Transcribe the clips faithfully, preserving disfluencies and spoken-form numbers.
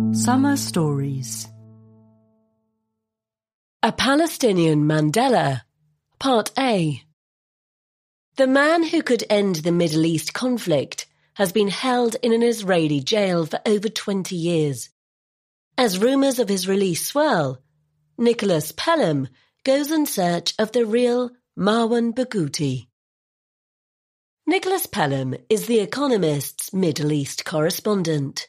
Summer Stories. A Palestinian Mandela, Part A. The man who could end the Middle East conflict has been held in an Israeli jail for over twenty years. As rumours of his release swirl, Nicholas Pelham goes in search of the real Marwan Barghouti. Nicholas Pelham is The Economist's Middle East correspondent.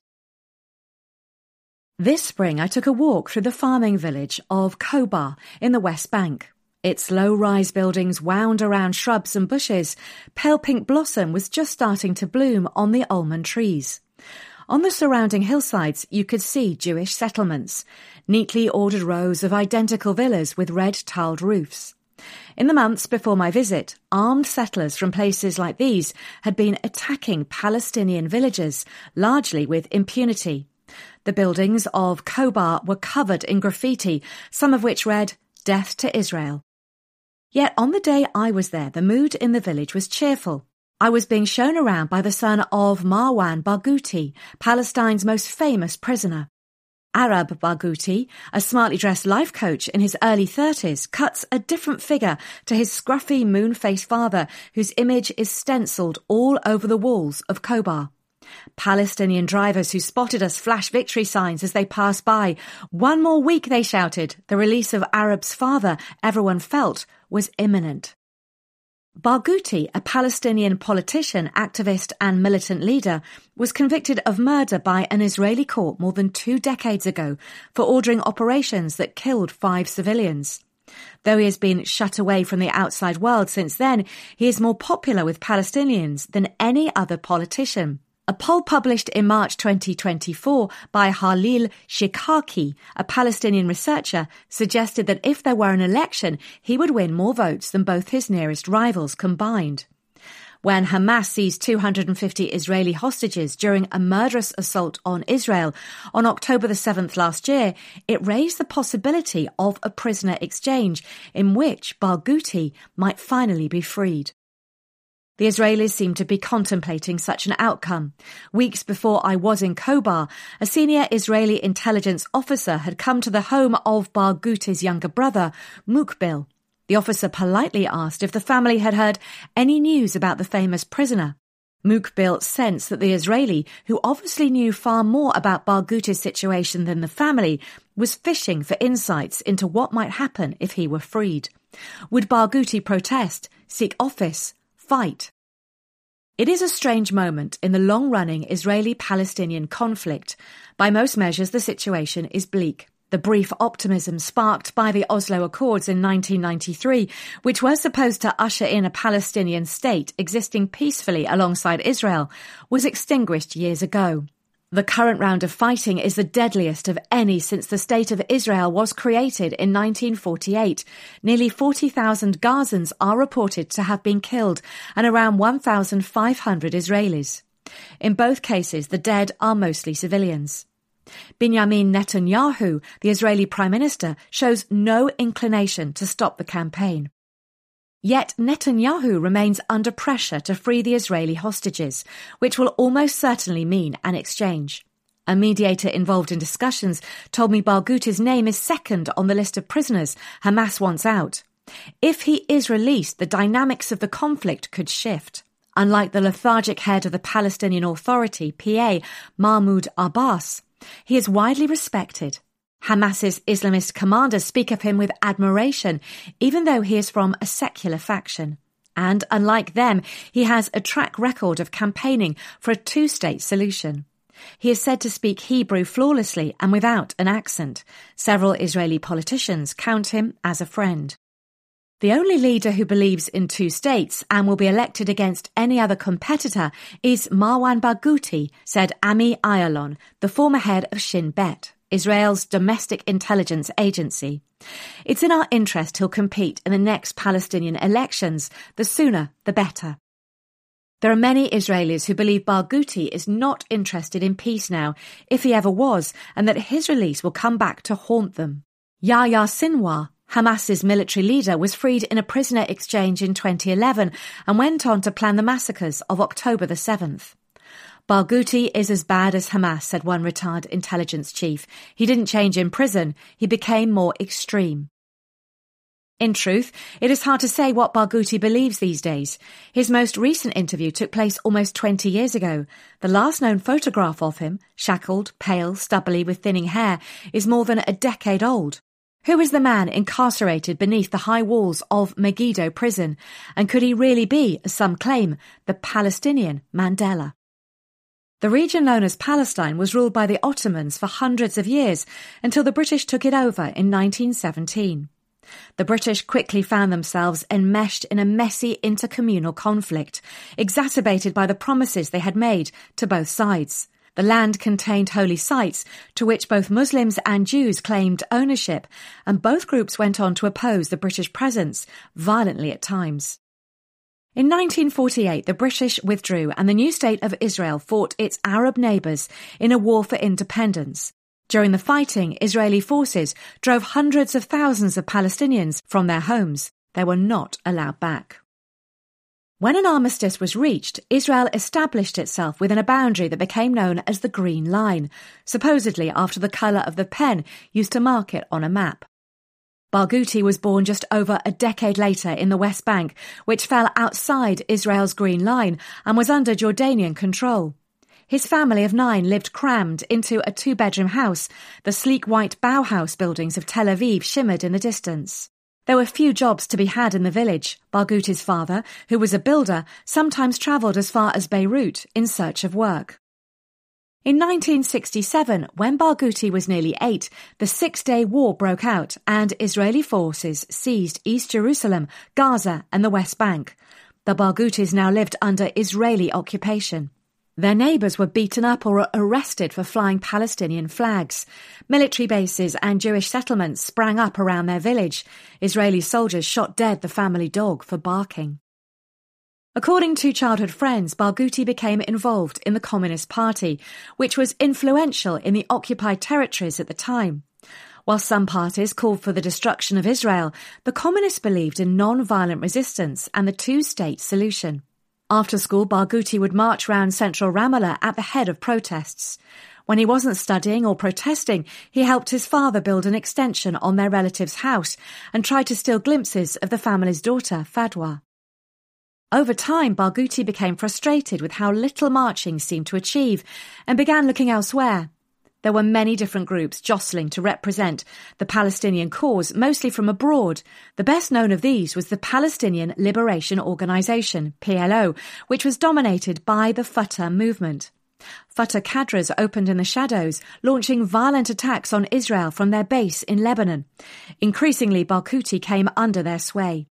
This spring I took a walk through the farming village of Khobar in the West Bank. Its low-rise buildings wound around shrubs and bushes. Pale pink blossom was just starting to bloom on the almond trees. On the surrounding hillsides you could see Jewish settlements, neatly ordered rows of identical villas with red tiled roofs. In the months before my visit, armed settlers from places like these had been attacking Palestinian villagers, largely with impunity. The buildings of Khobar were covered in graffiti, some of which read, "Death to Israel." Yet on the day I was there, the mood in the village was cheerful. I was being shown around by the son of Marwan Barghouti, Palestine's most famous prisoner. Arab Barghouti, a smartly dressed life coach in his early thirties, cuts a different figure to his scruffy moon-faced father, whose image is stencilled all over the walls of Khobar. Palestinian drivers who spotted us flash victory signs as they passed by. One more week, they shouted. The release of Arab's father, everyone felt, was imminent. Barghouti, a Palestinian politician, activist and militant leader, was convicted of murder by an Israeli court more than two decades ago for ordering operations that killed five civilians. Though he has been shut away from the outside world since then, he is more popular with Palestinians than any other politician. A poll published in March twenty twenty-four by Halil Shikaki, a Palestinian researcher, suggested that if there were an election, he would win more votes than both his nearest rivals combined. When Hamas seized two hundred fifty Israeli hostages during a murderous assault on Israel on October the seventh last year, it raised the possibility of a prisoner exchange in which Barghouti might finally be freed. The Israelis seem to be contemplating such an outcome. Weeks before I was in Khobar, a senior Israeli intelligence officer had come to the home of Barghouti's younger brother, Mukbil. The officer politely asked if the family had heard any news about the famous prisoner. Mukbil sensed that the Israeli, who obviously knew far more about Barghouti's situation than the family, was fishing for insights into what might happen if he were freed. Would Barghouti protest, seek office, fight? It is a strange moment in the long-running Israeli-Palestinian conflict. By most measures, the situation is bleak. The brief optimism sparked by the Oslo Accords in nineteen ninety-three, which were supposed to usher in a Palestinian state existing peacefully alongside Israel, was extinguished years ago. The current round of fighting is the deadliest of any since the State of Israel was created in nineteen forty-eight. Nearly forty thousand Gazans are reported to have been killed and around one thousand five hundred Israelis. In both cases, the dead are mostly civilians. Benjamin Netanyahu, the Israeli Prime Minister, shows no inclination to stop the campaign. Yet Netanyahu remains under pressure to free the Israeli hostages, which will almost certainly mean an exchange. A mediator involved in discussions told me Barghouti's name is second on the list of prisoners Hamas wants out. If he is released, the dynamics of the conflict could shift. Unlike the lethargic head of the Palestinian Authority, P A, Mahmoud Abbas, he is widely respected. Hamas's Islamist commanders speak of him with admiration, even though he is from a secular faction. And, unlike them, he has a track record of campaigning for a two-state solution. He is said to speak Hebrew flawlessly and without an accent. Several Israeli politicians count him as a friend. The only leader who believes in two states and will be elected against any other competitor is Marwan Barghouti, said Ami Ayalon, the former head of Shin Bet, Israel's domestic intelligence agency. It's in our interest he'll compete in the next Palestinian elections. The sooner, the better. There are many Israelis who believe Barghouti is not interested in peace now, if he ever was, and that his release will come back to haunt them. Yahya Sinwar, Hamas's military leader, was freed in a prisoner exchange in twenty eleven and went on to plan the massacres of October the seventh. Barghouti is as bad as Hamas, said one retired intelligence chief. He didn't change in prison, he became more extreme. In truth, it is hard to say what Barghouti believes these days. His most recent interview took place almost twenty years ago. The last known photograph of him, shackled, pale, stubbly with thinning hair, is more than a decade old. Who is the man incarcerated beneath the high walls of Megiddo prison? And could he really be, as some claim, the Palestinian Mandela? The region known as Palestine was ruled by the Ottomans for hundreds of years until the British took it over in nineteen seventeen. The British quickly found themselves enmeshed in a messy intercommunal conflict, exacerbated by the promises they had made to both sides. The land contained holy sites to which both Muslims and Jews claimed ownership, and both groups went on to oppose the British presence, violently at times. In nineteen forty-eight, the British withdrew and the new state of Israel fought its Arab neighbours in a war for independence. During the fighting, Israeli forces drove hundreds of thousands of Palestinians from their homes. They were not allowed back. When an armistice was reached, Israel established itself within a boundary that became known as the Green Line, supposedly after the colour of the pen used to mark it on a map. Barghouti was born just over a decade later in the West Bank, which fell outside Israel's Green Line and was under Jordanian control. His family of nine lived crammed into a two-bedroom house. The sleek white Bauhaus buildings of Tel Aviv shimmered in the distance. There were few jobs to be had in the village. Barghouti's father, who was a builder, sometimes travelled as far as Beirut in search of work. In nineteen sixty-seven, when Barghouti was nearly eight, the Six-Day War broke out and Israeli forces seized East Jerusalem, Gaza and the West Bank. The Barghoutis now lived under Israeli occupation. Their neighbours were beaten up or arrested for flying Palestinian flags. Military bases and Jewish settlements sprang up around their village. Israeli soldiers shot dead the family dog for barking. According to childhood friends, Barghouti became involved in the Communist Party, which was influential in the occupied territories at the time. While some parties called for the destruction of Israel, the communists believed in non-violent resistance and the two-state solution. After school, Barghouti would march round central Ramallah at the head of protests. When he wasn't studying or protesting, he helped his father build an extension on their relative's house and tried to steal glimpses of the family's daughter, Fadwa. Over time, Barghouti became frustrated with how little marching seemed to achieve and began looking elsewhere. There were many different groups jostling to represent the Palestinian cause, mostly from abroad. The best known of these was the Palestinian Liberation Organization, P L O, which was dominated by the Fatah movement. Fatah cadres opened in the shadows, launching violent attacks on Israel from their base in Lebanon. Increasingly, Barghouti came under their sway.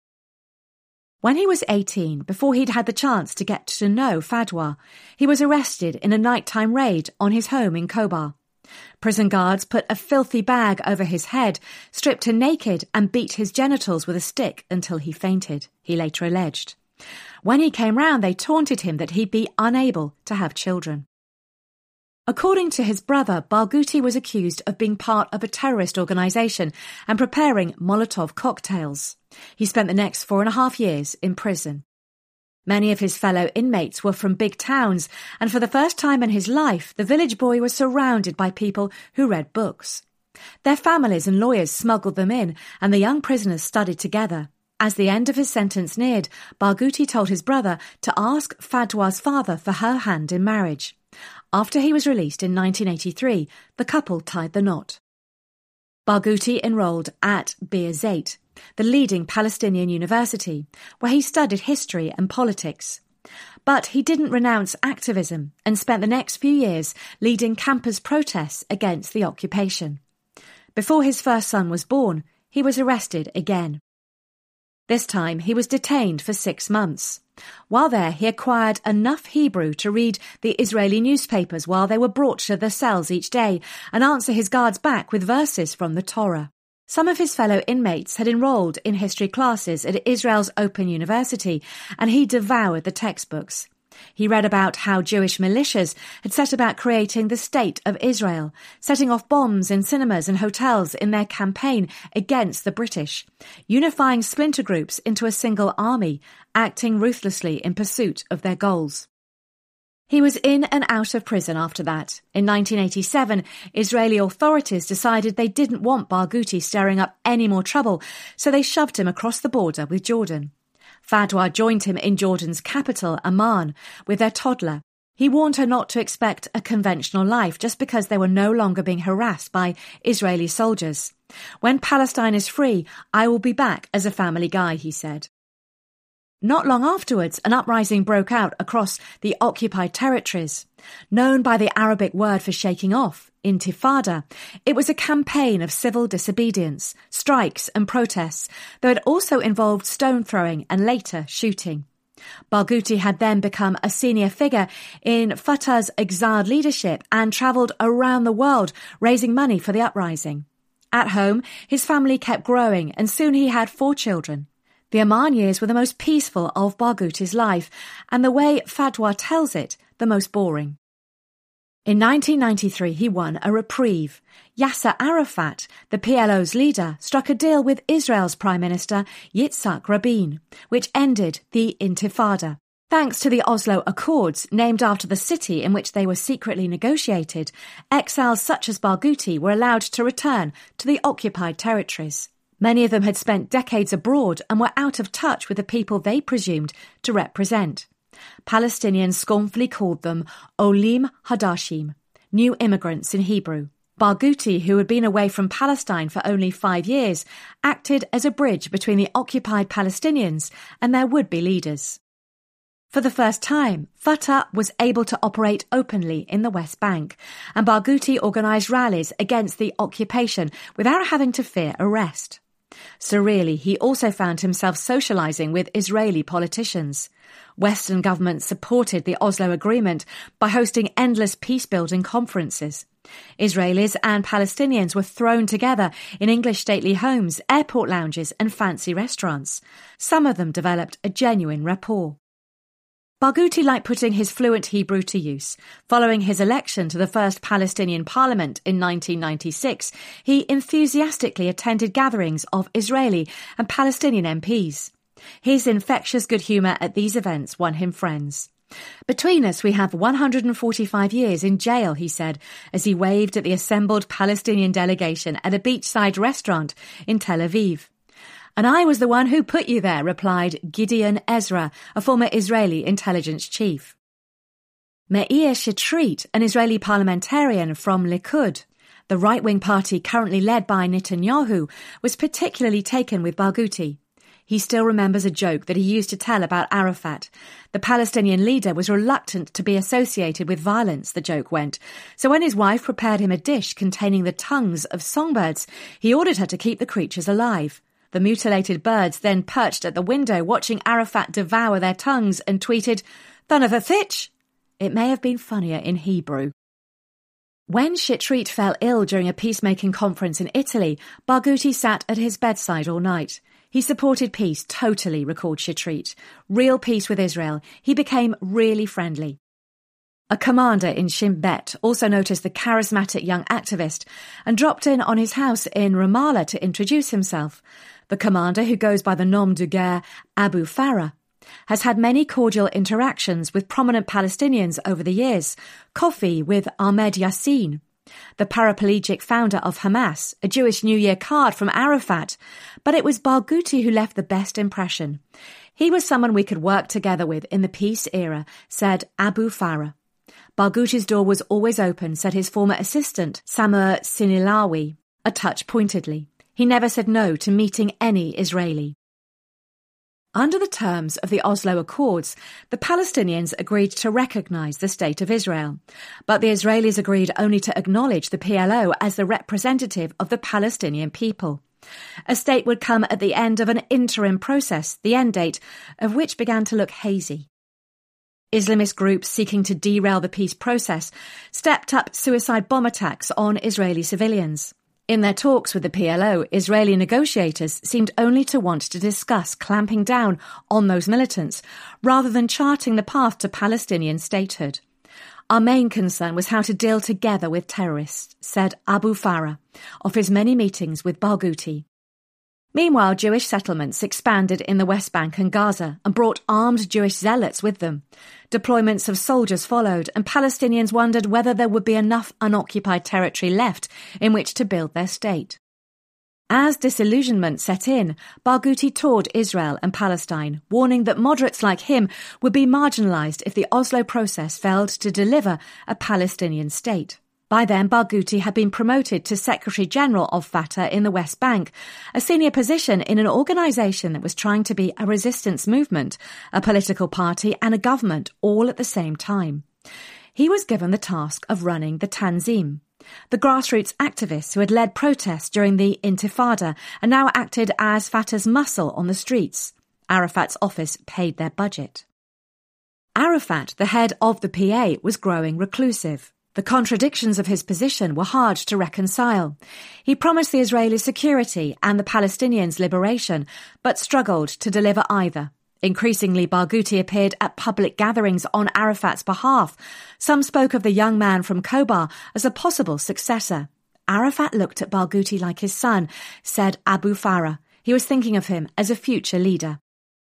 When he was eighteen, before he'd had the chance to get to know Fadwa, he was arrested in a nighttime raid on his home in Khobar. Prison guards put a filthy bag over his head, stripped him naked and beat his genitals with a stick until he fainted, he later alleged. When he came round, they taunted him that he'd be unable to have children. According to his brother, Barghouti was accused of being part of a terrorist organisation and preparing Molotov cocktails. He spent the next four and a half years in prison. Many of his fellow inmates were from big towns, and for the first time in his life, the village boy was surrounded by people who read books. Their families and lawyers smuggled them in, and the young prisoners studied together. As the end of his sentence neared, Barghouti told his brother to ask Fadwa's father for her hand in marriage. After he was released in nineteen eighty-three, the couple tied the knot. Barghouti enrolled at Birzeit, the leading Palestinian university, where he studied history and politics. But he didn't renounce activism and spent the next few years leading campus protests against the occupation. Before his first son was born, he was arrested again. This time he was detained for six months. While there, he acquired enough Hebrew to read the Israeli newspapers while they were brought to the cells each day and answer his guards back with verses from the Torah. Some of his fellow inmates had enrolled in history classes at Israel's Open University, and he devoured the textbooks. He read about how Jewish militias had set about creating the State of Israel, setting off bombs in cinemas and hotels in their campaign against the British, unifying splinter groups into a single army, acting ruthlessly in pursuit of their goals. He was in and out of prison after that. In nineteen eighty-seven, Israeli authorities decided they didn't want Barghouti stirring up any more trouble, so they shoved him across the border with Jordan. Fadwa joined him in Jordan's capital, Amman, with their toddler. He warned her not to expect a conventional life just because they were no longer being harassed by Israeli soldiers. When Palestine is free, I will be back as a family guy, he said. Not long afterwards, an uprising broke out across the occupied territories. Known by the Arabic word for shaking off, intifada, it was a campaign of civil disobedience, strikes and protests, though it also involved stone throwing and later shooting. Barghouti had then become a senior figure in Fatah's exiled leadership and travelled around the world raising money for the uprising. At home, his family kept growing and soon he had four children. The Amman years were the most peaceful of Barghouti's life, and the way Fadwa tells it, the most boring. In nineteen ninety-three, he won a reprieve. Yasser Arafat, the P L O's leader, struck a deal with Israel's Prime Minister Yitzhak Rabin, which ended the Intifada. Thanks to the Oslo Accords, named after the city in which they were secretly negotiated, exiles such as Barghouti were allowed to return to the occupied territories. Many of them had spent decades abroad and were out of touch with the people they presumed to represent. Palestinians scornfully called them Olim Hadashim, new immigrants in Hebrew. Barghouti, who had been away from Palestine for only five years, acted as a bridge between the occupied Palestinians and their would-be leaders. For the first time, Fatah was able to operate openly in the West Bank, and Barghouti organised rallies against the occupation without having to fear arrest. Surreally, he also found himself socialising with Israeli politicians. Western governments supported the Oslo Agreement by hosting endless peace-building conferences. Israelis and Palestinians were thrown together in English stately homes, airport lounges and fancy restaurants. Some of them developed a genuine rapport. Barghouti liked putting his fluent Hebrew to use. Following his election to the first Palestinian parliament in nineteen ninety-six, he enthusiastically attended gatherings of Israeli and Palestinian M Ps. His infectious good humour at these events won him friends. Between us, we have one hundred forty-five years in jail, he said, as he waved at the assembled Palestinian delegation at a beachside restaurant in Tel Aviv. And I was the one who put you there, replied Gideon Ezra, a former Israeli intelligence chief. Meir Shetrit, an Israeli parliamentarian from Likud, the right-wing party currently led by Netanyahu, was particularly taken with Barghouti. He still remembers a joke that he used to tell about Arafat. The Palestinian leader was reluctant to be associated with violence, the joke went. So when his wife prepared him a dish containing the tongues of songbirds, he ordered her to keep the creatures alive. The mutilated birds then perched at the window watching Arafat devour their tongues and tweeted, "Thun of a thitch!" It may have been funnier in Hebrew. When Shetrit fell ill during a peacemaking conference in Italy, Barghouti sat at his bedside all night. He supported peace totally, recalled Shetrit. Real peace with Israel. He became really friendly. A commander in Shin Bet also noticed the charismatic young activist and dropped in on his house in Ramallah to introduce himself. The commander, who goes by the nom de guerre Abu Farah, has had many cordial interactions with prominent Palestinians over the years. Coffee with Ahmed Yassin, the paraplegic founder of Hamas, a Jewish New Year card from Arafat. But it was Barghouti who left the best impression. He was someone we could work together with in the peace era, said Abu Farah. Barghouti's door was always open, said his former assistant, Samer Sinilawi, a touch pointedly. He never said no to meeting any Israeli. Under the terms of the Oslo Accords, the Palestinians agreed to recognise the State of Israel, but the Israelis agreed only to acknowledge the P L O as the representative of the Palestinian people. A state would come at the end of an interim process, the end date of which began to look hazy. Islamist groups seeking to derail the peace process stepped up suicide bomb attacks on Israeli civilians. In their talks with the P L O, Israeli negotiators seemed only to want to discuss clamping down on those militants rather than charting the path to Palestinian statehood. Our main concern was how to deal together with terrorists, said Abu Farah, of his many meetings with Barghouti. Meanwhile, Jewish settlements expanded in the West Bank and Gaza and brought armed Jewish zealots with them. Deployments of soldiers followed, and Palestinians wondered whether there would be enough unoccupied territory left in which to build their state. As disillusionment set in, Barghouti toured Israel and Palestine, warning that moderates like him would be marginalised if the Oslo process failed to deliver a Palestinian state. By then, Barghouti had been promoted to Secretary-General of Fatah in the West Bank, a senior position in an organisation that was trying to be a resistance movement, a political party and a government all at the same time. He was given the task of running the Tanzim, the grassroots activists who had led protests during the Intifada and now acted as Fatah's muscle on the streets. Arafat's office paid their budget. Arafat, the head of the P A, was growing reclusive. The contradictions of his position were hard to reconcile. He promised the Israelis security and the Palestinians liberation, but struggled to deliver either. Increasingly, Barghouti appeared at public gatherings on Arafat's behalf. Some spoke of the young man from Khobar as a possible successor. Arafat looked at Barghouti like his son, said Abu Farah. He was thinking of him as a future leader.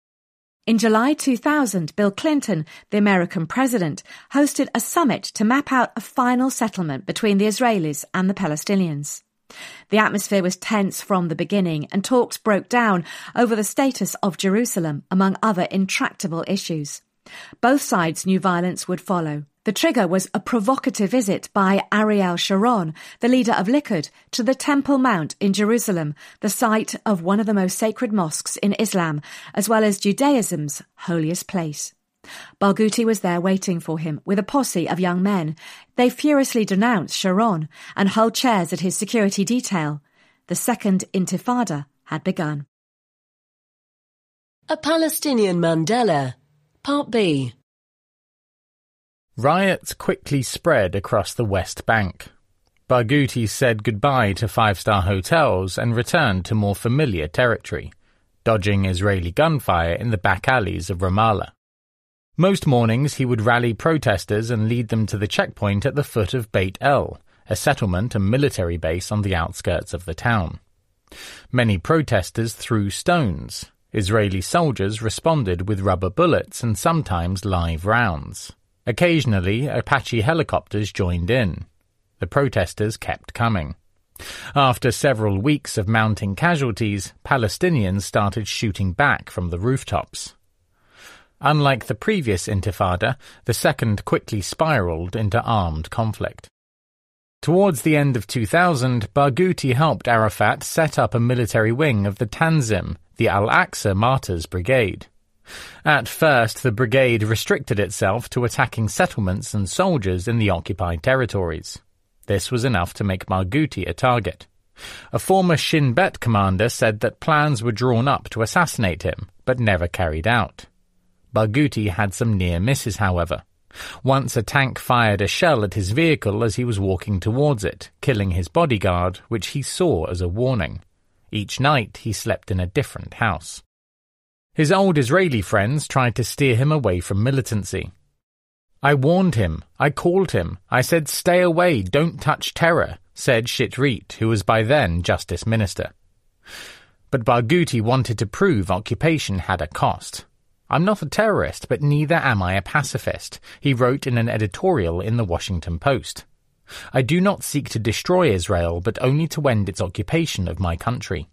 In July two thousand, Bill Clinton, the American president, hosted a summit to map out a final settlement between the Israelis and the Palestinians. The atmosphere was tense from the beginning, and talks broke down over the status of Jerusalem, among other intractable issues. Both sides knew violence would follow. The trigger was a provocative visit by Ariel Sharon, the leader of Likud, to the Temple Mount in Jerusalem, the site of one of the most sacred mosques in Islam, as well as Judaism's holiest place. Barghouti was there waiting for him with a posse of young men. They furiously denounced Sharon and held chairs at his security detail. The second Intifada had begun. A Palestinian Mandela, Part B. Riots quickly spread across the West Bank. Barghouti said goodbye to five-star hotels and returned to more familiar territory, dodging Israeli gunfire in the back alleys of Ramallah. Most mornings he would rally protesters and lead them to the checkpoint at the foot of Beit El, a settlement and military base on the outskirts of the town. Many protesters threw stones. Israeli soldiers responded with rubber bullets and sometimes live rounds. Occasionally, Apache helicopters joined in. The protesters kept coming. After several weeks of mounting casualties, Palestinians started shooting back from the rooftops. Unlike the previous Intifada, the second quickly spiraled into armed conflict. Towards the end of two thousand, Barghouti helped Arafat set up a military wing of the Tanzim, the Al-Aqsa Martyrs Brigade. At first, the brigade restricted itself to attacking settlements and soldiers in the occupied territories. This was enough to make Barghouti a target. A former Shin Bet commander said that plans were drawn up to assassinate him, but never carried out. Barghouti had some near misses, however. Once a tank fired a shell at his vehicle as he was walking towards it, killing his bodyguard, which he saw as a warning. Each night he slept in a different house. His old Israeli friends tried to steer him away from militancy. "I warned him, I called him, I said stay away, don't touch terror," said Shitrit, who was by then Justice Minister. But Barghouti wanted to prove occupation had a cost. "I'm not a terrorist, but neither am I a pacifist," he wrote in an editorial in the Washington Post. "I do not seek to destroy Israel, but only to end its occupation of my country."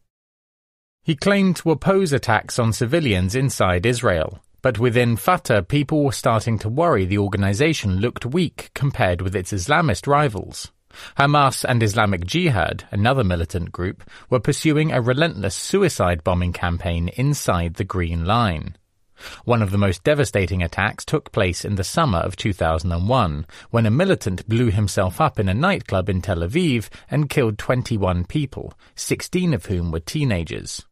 He claimed to oppose attacks on civilians inside Israel, but within Fatah people were starting to worry the organization looked weak compared with its Islamist rivals. Hamas and Islamic Jihad, another militant group, were pursuing a relentless suicide bombing campaign inside the Green Line. One of the most devastating attacks took place in the summer of two thousand one, when a militant blew himself up in a nightclub in Tel Aviv and killed twenty-one people, sixteen of whom were teenagers.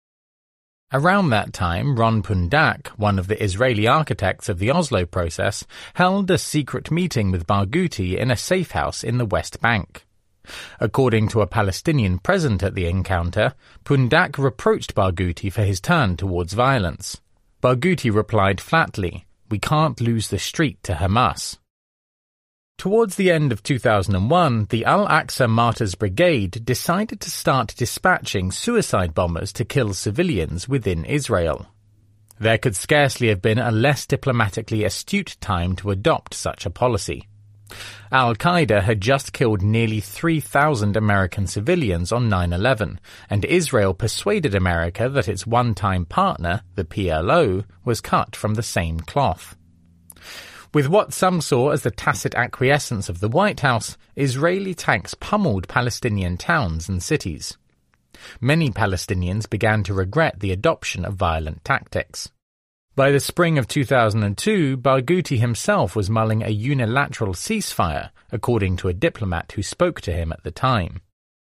Around that time, Ron Pundak, one of the Israeli architects of the Oslo process, held a secret meeting with Barghouti in a safe house in the West Bank. According to a Palestinian present at the encounter, Pundak reproached Barghouti for his turn towards violence. Barghouti replied flatly, "We can't lose the street to Hamas." Towards the end of two thousand one, the Al-Aqsa Martyrs Brigade decided to start dispatching suicide bombers to kill civilians within Israel. There could scarcely have been a less diplomatically astute time to adopt such a policy. Al-Qaeda had just killed nearly three thousand American civilians on nine eleven, and Israel persuaded America that its one-time partner, the P L O, was cut from the same cloth. With what some saw as the tacit acquiescence of the White House, Israeli tanks pummeled Palestinian towns and cities. Many Palestinians began to regret the adoption of violent tactics. By the spring of two thousand two, Barghouti himself was mulling a unilateral ceasefire, according to a diplomat who spoke to him at the time.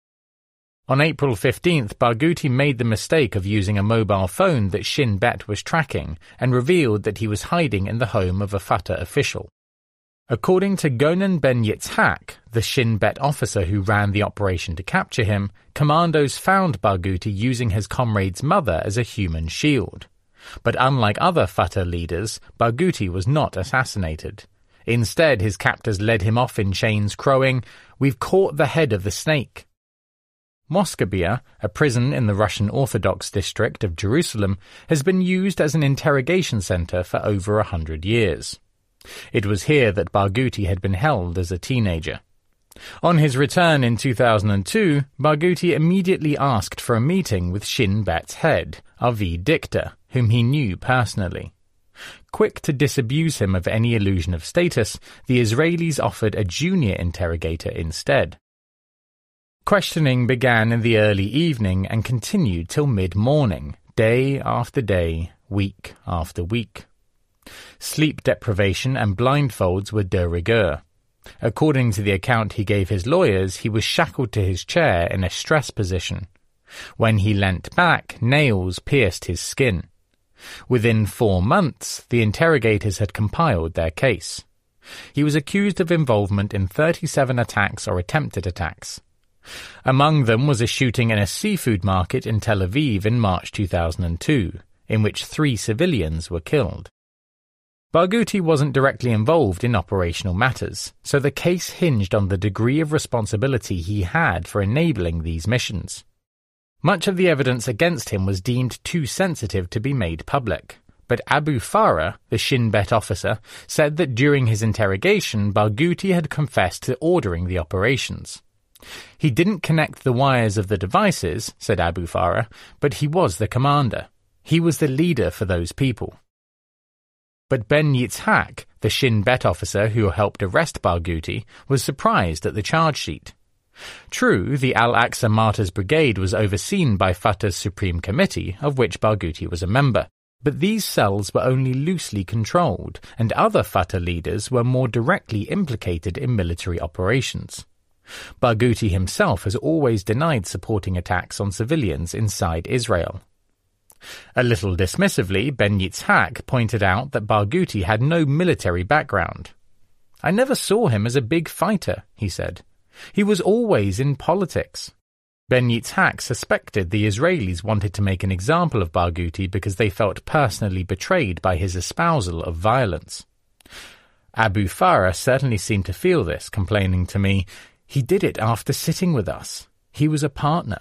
On April fifteenth, Barghouti made the mistake of using a mobile phone that Shin Bet was tracking and revealed that he was hiding in the home of a Fatah official. According to Gonen Ben Yitzhak, the Shin Bet officer who ran the operation to capture him, commandos found Barghouti using his comrade's mother as a human shield. But unlike other Fatah leaders, Barghouti was not assassinated. Instead, his captors led him off in chains, crowing, "We've caught the head of the snake." Moskabia, a prison in the Russian Orthodox district of Jerusalem, has been used as an interrogation center for over a hundred years. It was here that Barghouti had been held as a teenager. On his return in two thousand two, Barghouti immediately asked for a meeting with Shin Bet's head, Avi Dichter, whom he knew personally. Quick to disabuse him of any illusion of status, the Israelis offered a junior interrogator instead. Questioning began in the early evening and continued till mid-morning, day after day, week after week. Sleep deprivation and blindfolds were de rigueur. According to the account he gave his lawyers, he was shackled to his chair in a stress position. When he leant back, nails pierced his skin. Within four months, the interrogators had compiled their case. He was accused of involvement in thirty-seven attacks or attempted attacks. Among them was a shooting in a seafood market in Tel Aviv in March two thousand two, in which three civilians were killed. Barghouti wasn't directly involved in operational matters, so the case hinged on the degree of responsibility he had for enabling these missions. Much of the evidence against him was deemed too sensitive to be made public, but Abu Farah, the Shin Bet officer, said that during his interrogation Barghouti had confessed to ordering the operations. He didn't connect the wires of the devices, said Abu Farah, but he was the commander. He was the leader for those people. But Ben Yitzhak, the Shin Bet officer who helped arrest Barghouti, was surprised at the charge sheet. True, the Al-Aqsa Martyrs Brigade was overseen by Fatah's Supreme Committee, of which Barghouti was a member, but these cells were only loosely controlled, and other Fatah leaders were more directly implicated in military operations. Barghouti himself has always denied supporting attacks on civilians inside Israel. A little dismissively, Ben Yitzhak pointed out that Barghouti had no military background. "I never saw him as a big fighter," he said. "He was always in politics." Ben Yitzhak suspected the Israelis wanted to make an example of Barghouti because they felt personally betrayed by his espousal of violence. Abu Farah certainly seemed to feel this, complaining to me, "He did it after sitting with us. He was a partner."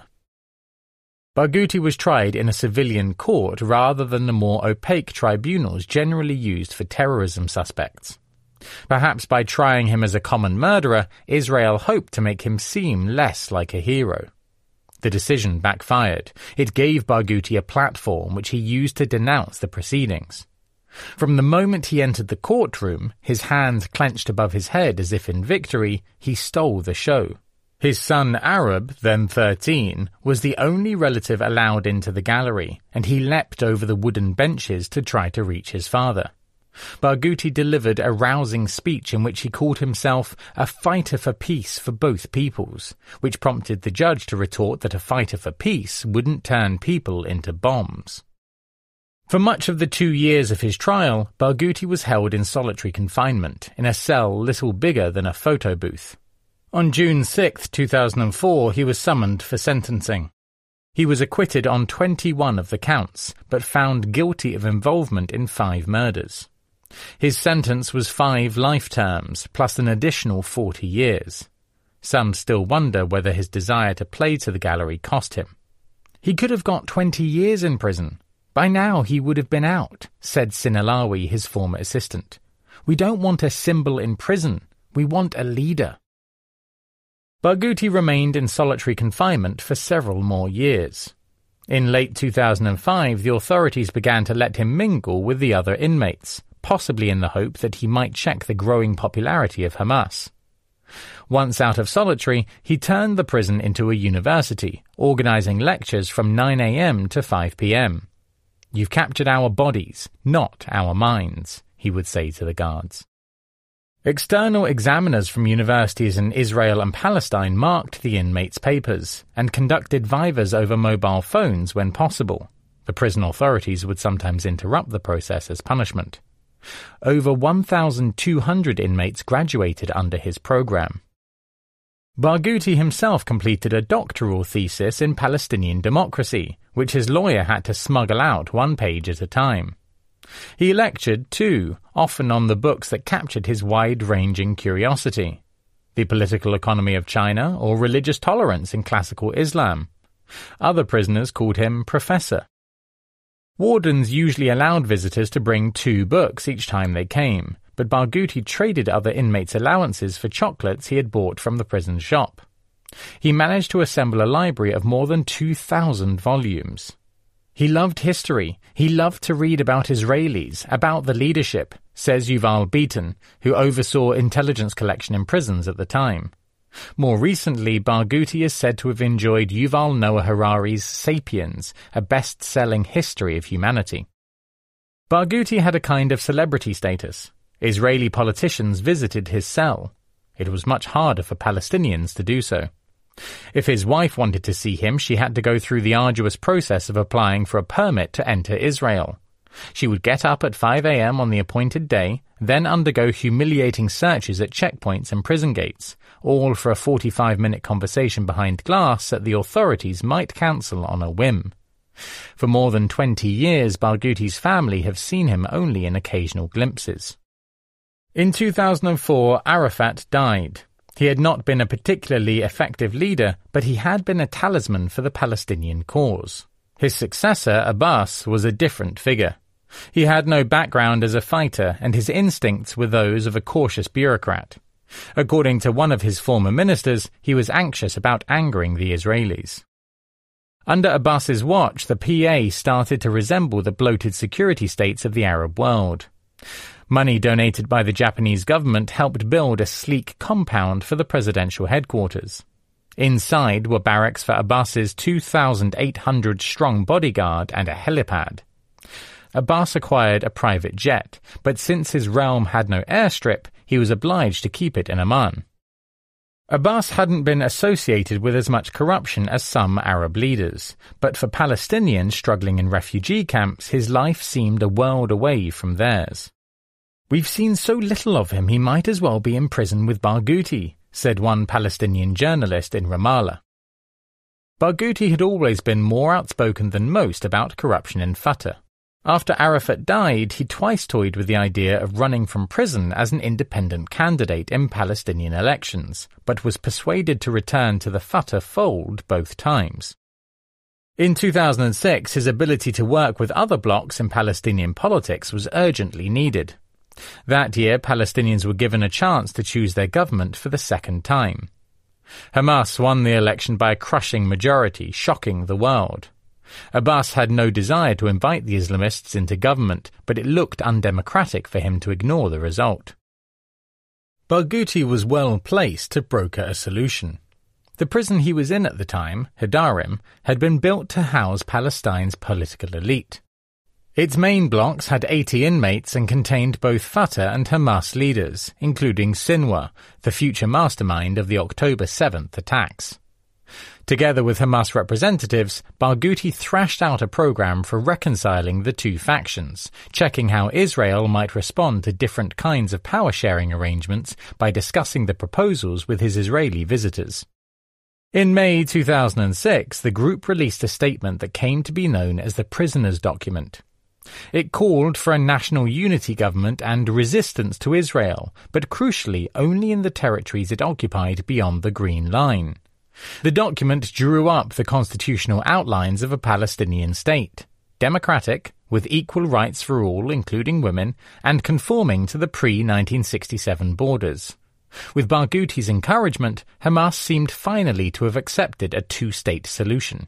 Barghouti was tried in a civilian court rather than the more opaque tribunals generally used for terrorism suspects. Perhaps by trying him as a common murderer, Israel hoped to make him seem less like a hero. The decision backfired. It gave Barghouti a platform which he used to denounce the proceedings. From the moment he entered the courtroom, his hands clenched above his head as if in victory, he stole the show. His son Arab, then thirteen, was the only relative allowed into the gallery, and he leapt over the wooden benches to try to reach his father. Barghouti delivered a rousing speech in which he called himself a fighter for peace for both peoples, which prompted the judge to retort that a fighter for peace wouldn't turn people into bombs. For much of the two years of his trial, Barghouti was held in solitary confinement, in a cell little bigger than a photo booth. On June sixth, two thousand four, he was summoned for sentencing. He was acquitted on twenty-one of the counts, but found guilty of involvement in five murders. His sentence was five life terms, plus an additional forty years. Some still wonder whether his desire to play to the gallery cost him. He could have got twenty years in prison. By now he would have been out, said Sinalawi, his former assistant. We don't want a symbol in prison. We want a leader. Barghouti remained in solitary confinement for several more years. In late two thousand five, the authorities began to let him mingle with the other inmates, possibly in the hope that he might check the growing popularity of Hamas. Once out of solitary, he turned the prison into a university, organizing lectures from nine a.m. to five p.m. You've captured our bodies, not our minds, he would say to the guards. External examiners from universities in Israel and Palestine marked the inmates' papers and conducted vivas over mobile phones when possible. The prison authorities would sometimes interrupt the process as punishment. Over one thousand two hundred inmates graduated under his program. Barghouti himself completed a doctoral thesis in Palestinian democracy, which his lawyer had to smuggle out one page at a time. He lectured, too, often on the books that captured his wide-ranging curiosity. The Political Economy of China or Religious Tolerance in Classical Islam. Other prisoners called him Professor. Wardens usually allowed visitors to bring two books each time they came, but Barghouti traded other inmates' allowances for chocolates he had bought from the prison shop. He managed to assemble a library of more than two thousand volumes. He loved history. He loved to read about Israelis, about the leadership, says Yuval Beaton, who oversaw intelligence collection in prisons at the time. More recently, Barghouti is said to have enjoyed Yuval Noah Harari's Sapiens, a best-selling history of humanity. Barghouti had a kind of celebrity status. Israeli politicians visited his cell. It was much harder for Palestinians to do so. If his wife wanted to see him, she had to go through the arduous process of applying for a permit to enter Israel. She would get up at five a.m. on the appointed day, then undergo humiliating searches at checkpoints and prison gates, all for a forty-five minute conversation behind glass that the authorities might cancel on a whim. For more than twenty years, Barghouti's family have seen him only in occasional glimpses. In two thousand four, Arafat died. He had not been a particularly effective leader, but he had been a talisman for the Palestinian cause. His successor, Abbas, was a different figure. He had no background as a fighter, and his instincts were those of a cautious bureaucrat. According to one of his former ministers, he was anxious about angering the Israelis. Under Abbas's watch, the P A started to resemble the bloated security states of the Arab world. Money donated by the Japanese government helped build a sleek compound for the presidential headquarters. Inside were barracks for Abbas's two thousand eight hundred strong bodyguard and a helipad. Abbas acquired a private jet, but since his realm had no airstrip, he was obliged to keep it in Amman. Abbas hadn't been associated with as much corruption as some Arab leaders, but for Palestinians struggling in refugee camps, his life seemed a world away from theirs. "We've seen so little of him, he might as well be in prison with Barghouti," said one Palestinian journalist in Ramallah. Barghouti had always been more outspoken than most about corruption in Fatah. After Arafat died, he twice toyed with the idea of running from prison as an independent candidate in Palestinian elections, but was persuaded to return to the Fatah fold both times. In two thousand six, his ability to work with other blocs in Palestinian politics was urgently needed. That year, Palestinians were given a chance to choose their government for the second time. Hamas won the election by a crushing majority, shocking the world. Abbas had no desire to invite the Islamists into government, but it looked undemocratic for him to ignore the result. Barghouti was well placed to broker a solution. The prison he was in at the time, Hadarim, had been built to house Palestine's political elite. Its main blocks had eighty inmates and contained both Fatah and Hamas leaders, including Sinwar, the future mastermind of the October seventh attacks. Together with Hamas representatives, Barghouti thrashed out a program for reconciling the two factions, checking how Israel might respond to different kinds of power-sharing arrangements by discussing the proposals with his Israeli visitors. In May two thousand six, the group released a statement that came to be known as the Prisoners' Document. It called for a national unity government and resistance to Israel, but crucially only in the territories it occupied beyond the Green Line. The document drew up the constitutional outlines of a Palestinian state, democratic, with equal rights for all, including women, and conforming to the pre nineteen sixty-seven borders. With Barghouti's encouragement, Hamas seemed finally to have accepted a two-state solution.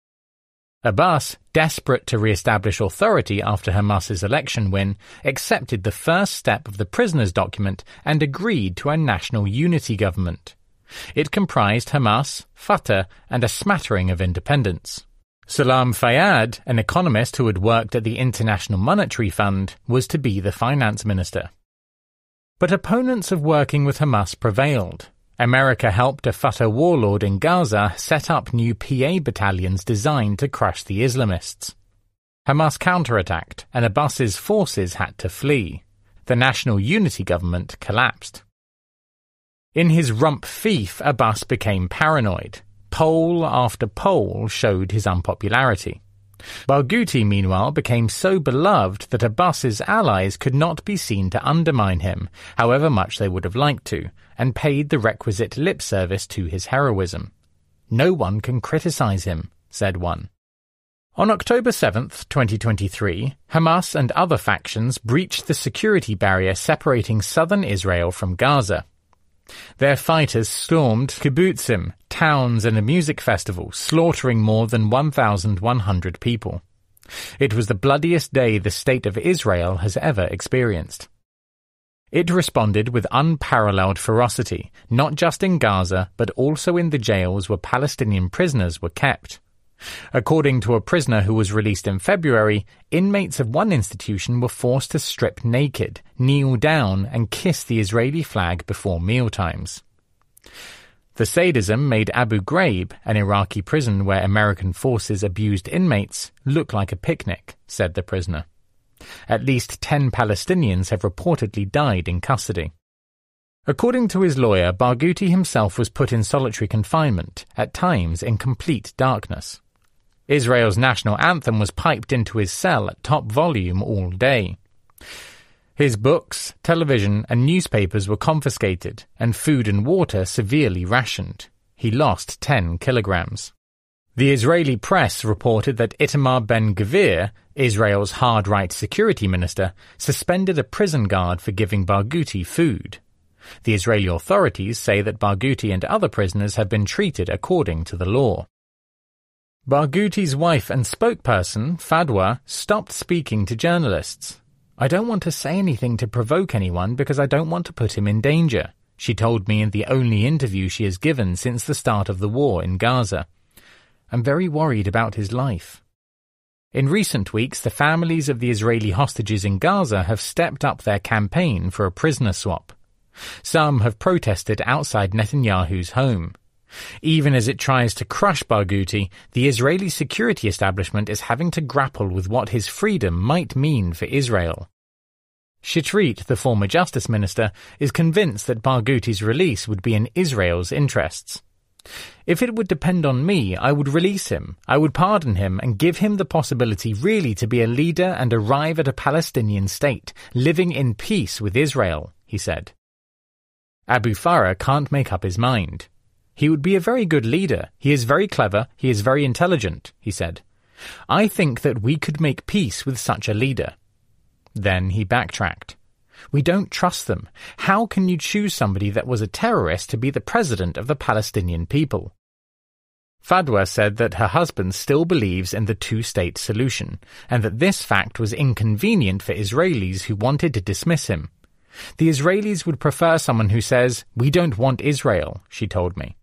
Abbas, desperate to re-establish authority after Hamas's election win, accepted the first step of the prisoners' document and agreed to a national unity government. It comprised Hamas, Fatah, and a smattering of independents. Salam Fayyad, an economist who had worked at the International Monetary Fund, was to be the finance minister. But opponents of working with Hamas prevailed. America helped a Fatah warlord in Gaza set up new P A battalions designed to crush the Islamists. Hamas counterattacked, and Abbas's forces had to flee. The national unity government collapsed. In his rump fief, Abbas became paranoid. Poll after poll showed his unpopularity. Barghouti, meanwhile, became so beloved that Abbas's allies could not be seen to undermine him, however much they would have liked to, and paid the requisite lip service to his heroism. "No one can criticize him," said one. On October seventh, twenty twenty-three, Hamas and other factions breached the security barrier separating southern Israel from Gaza. Their fighters stormed kibbutzim, towns and a music festival, slaughtering more than one thousand one hundred people. It was the bloodiest day the State of Israel has ever experienced. It responded with unparalleled ferocity, not just in Gaza, but also in the jails where Palestinian prisoners were kept. According to a prisoner who was released in February, inmates of one institution were forced to strip naked, kneel down, and kiss the Israeli flag before mealtimes. The sadism made Abu Ghraib, an Iraqi prison where American forces abused inmates, look like a picnic, said the prisoner. At least ten Palestinians have reportedly died in custody. According to his lawyer, Barghouti himself was put in solitary confinement, at times in complete darkness. Israel's national anthem was piped into his cell at top volume all day. His books, television, and newspapers were confiscated, and food and water severely rationed. He lost ten kilograms. The Israeli press reported that Itamar Ben-Gvir, Israel's hard-right security minister, suspended a prison guard for giving Barghouti food. The Israeli authorities say that Barghouti and other prisoners have been treated according to the law. Barghouti's wife and spokesperson, Fadwa, stopped speaking to journalists. "I don't want to say anything to provoke anyone because I don't want to put him in danger," she told me in the only interview she has given since the start of the war in Gaza. "I'm very worried about his life." In recent weeks, the families of the Israeli hostages in Gaza have stepped up their campaign for a prisoner swap. Some have protested outside Netanyahu's home. Even as it tries to crush Barghouti, the Israeli security establishment is having to grapple with what his freedom might mean for Israel. Shetrit, the former justice minister, is convinced that Barghouti's release would be in Israel's interests. "If it would depend on me, I would release him, I would pardon him and give him the possibility really to be a leader and arrive at a Palestinian state, living in peace with Israel," he said. Abu Farah can't make up his mind. "He would be a very good leader. He is very clever. He is very intelligent," he said. "I think that we could make peace with such a leader." Then he backtracked. "We don't trust them. How can you choose somebody that was a terrorist to be the president of the Palestinian people?" Fadwa said that her husband still believes in the two-state solution, and that this fact was inconvenient for Israelis who wanted to dismiss him. "The Israelis would prefer someone who says, 'We don't want Israel,' she told me."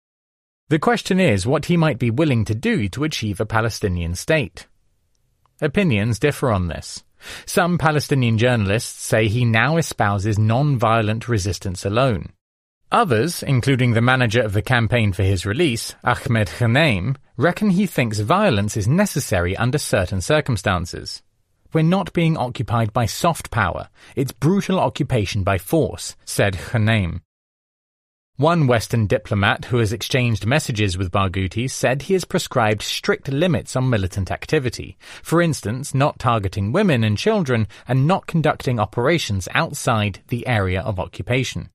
The question is what he might be willing to do to achieve a Palestinian state. Opinions differ on this. Some Palestinian journalists say he now espouses non-violent resistance alone. Others, including the manager of the campaign for his release, Ahmed Ghanem, reckon he thinks violence is necessary under certain circumstances. "We're not being occupied by soft power. It's brutal occupation by force," said Ghanem. One Western diplomat who has exchanged messages with Barghouti said he has prescribed strict limits on militant activity, for instance, not targeting women and children and not conducting operations outside the area of occupation.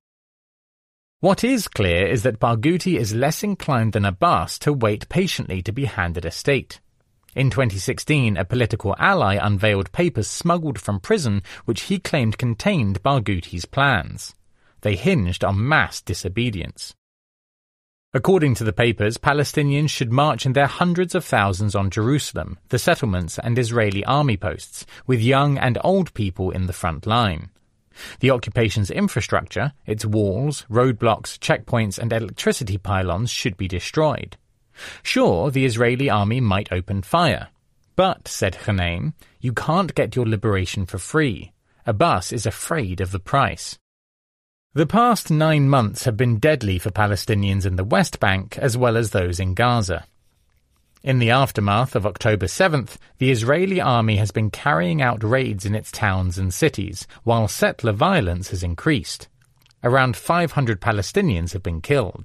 What is clear is that Barghouti is less inclined than Abbas to wait patiently to be handed a state. In twenty sixteen, a political ally unveiled papers smuggled from prison which he claimed contained Barghouti's plans. They hinged on mass disobedience. According to the papers, Palestinians should march in their hundreds of thousands on Jerusalem, the settlements and Israeli army posts, with young and old people in the front line. The occupation's infrastructure, its walls, roadblocks, checkpoints and electricity pylons should be destroyed. Sure, the Israeli army might open fire. But, said Ghanem, you can't get your liberation for free. Abbas is afraid of the price. The past nine months have been deadly for Palestinians in the West Bank as well as those in Gaza. In the aftermath of October seventh, the Israeli army has been carrying out raids in its towns and cities, while settler violence has increased. Around five hundred Palestinians have been killed.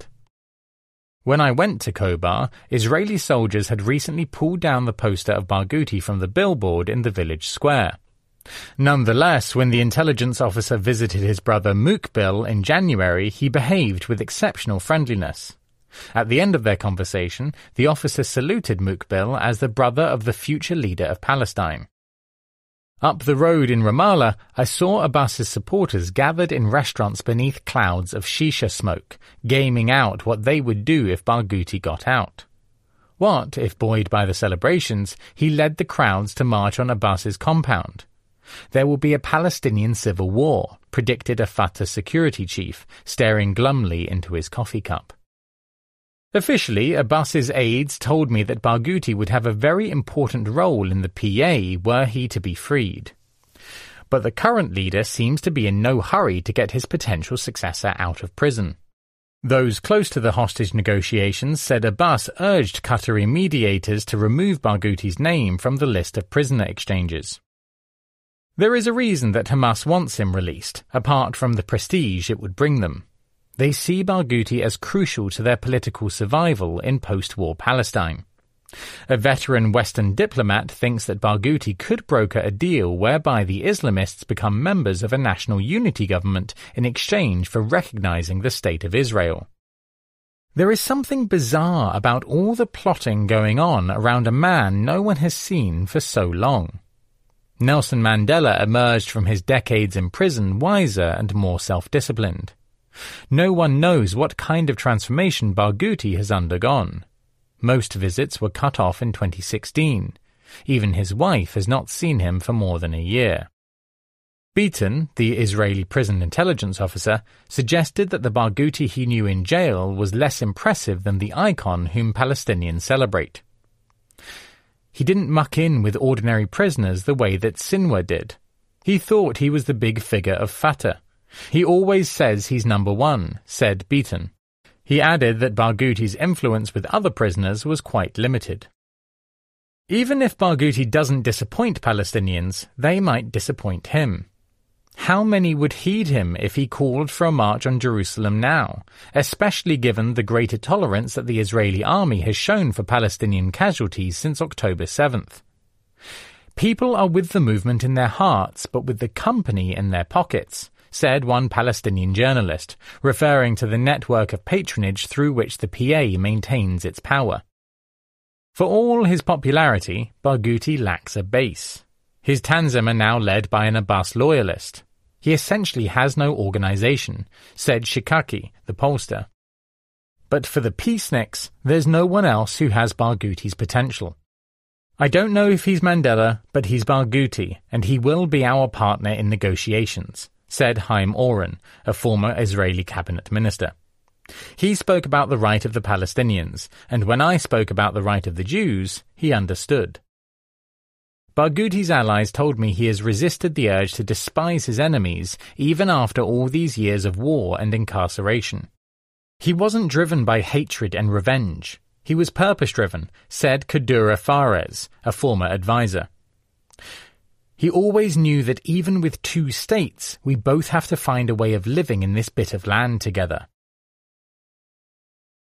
When I went to Khobar, Israeli soldiers had recently pulled down the poster of Barghouti from the billboard in the village square. Nonetheless, when the intelligence officer visited his brother Mukbil in January, he behaved with exceptional friendliness. At the end of their conversation, the officer saluted Mukbil as the brother of the future leader of Palestine. Up the road in Ramallah, I saw Abbas's supporters gathered in restaurants beneath clouds of shisha smoke, gaming out what they would do if Barghouti got out. What if, buoyed by the celebrations, he led the crowds to march on Abbas's compound? There will be a Palestinian civil war, predicted a Fatah security chief, staring glumly into his coffee cup. Officially, Abbas's aides told me that Barghouti would have a very important role in the P A were he to be freed. But the current leader seems to be in no hurry to get his potential successor out of prison. Those close to the hostage negotiations said Abbas urged Qatari mediators to remove Barghouti's name from the list of prisoner exchanges. There is a reason that Hamas wants him released, apart from the prestige it would bring them. They see Barghouti as crucial to their political survival in post-war Palestine. A veteran Western diplomat thinks that Barghouti could broker a deal whereby the Islamists become members of a national unity government in exchange for recognizing the State of Israel. There is something bizarre about all the plotting going on around a man no one has seen for so long. Nelson Mandela emerged from his decades in prison wiser and more self-disciplined. No one knows what kind of transformation Barghouti has undergone. Most visits were cut off in twenty sixteen. Even his wife has not seen him for more than a year. Beaton, the Israeli prison intelligence officer, suggested that the Barghouti he knew in jail was less impressive than the icon whom Palestinians celebrate. He didn't muck in with ordinary prisoners the way that Sinwar did. He thought he was the big figure of Fatah. He always says he's number one, said Beaton. He added that Barghouti's influence with other prisoners was quite limited. Even if Barghouti doesn't disappoint Palestinians, they might disappoint him. How many would heed him if he called for a march on Jerusalem now, especially given the greater tolerance that the Israeli army has shown for Palestinian casualties since October seventh? People are with the movement in their hearts, but with the company in their pockets, said one Palestinian journalist, referring to the network of patronage through which the P A maintains its power. For all his popularity, Barghouti lacks a base. His Tanzim are now led by an Abbas loyalist. He essentially has no organization, said Shikaki, the pollster. But for the peaceniks, there's no one else who has Barghouti's potential. I don't know if he's Mandela, but he's Barghouti, and he will be our partner in negotiations, said Haim Oren, a former Israeli cabinet minister. He spoke about the right of the Palestinians, and when I spoke about the right of the Jews, he understood. Barghouti's allies told me he has resisted the urge to despise his enemies even after all these years of war and incarceration. He wasn't driven by hatred and revenge. He was purpose-driven, said Kadura Fares, a former advisor. He always knew that even with two states, we both have to find a way of living in this bit of land together.